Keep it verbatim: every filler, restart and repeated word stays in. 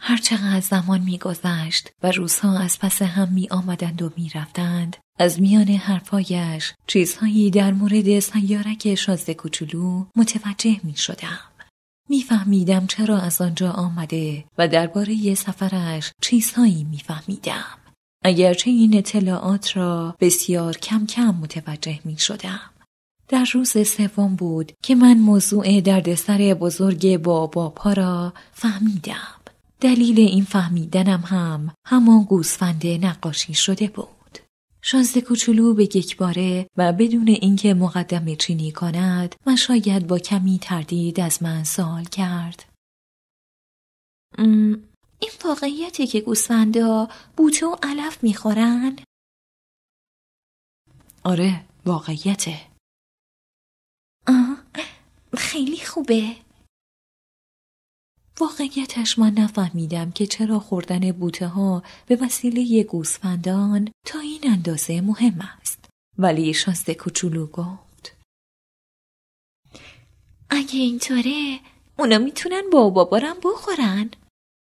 هرچقدر زمان می‌گذشت و روزها از پس هم می‌آمدند و می‌رفتند، از میان حرفایش چیزهایی در مورد سیارک شازده کوچولو متوجه می‌شدم. می‌فهمیدم چرا از آنجا آمده و درباره سفرش چیزهایی می‌فهمیدم. اگرچه این اطلاعات را بسیار کم کم متوجه می‌شدم. در روز سوم بود که من موضوع دردسر بزرگ باباپا را فهمیدم. دلیل این فهمیدنم هم همان گوسفند نقاشی شده بود. شازده کوچولو به یکباره و بدون اینکه مقدمه چینی کند و شاید با کمی تردید از من سوال کرد. این واقعیته که گوسفندا بوته و علف میخورن؟ آره، واقعیته. آه، خیلی خوبه. واقعیتش من نفهمیدم که چرا خوردن بوته ها به وسیله گوسفندان تا این اندازه مهم است. ولی شازده کوچولو گفت اگه اینطوره اونا میتونن با بابارم بخورن.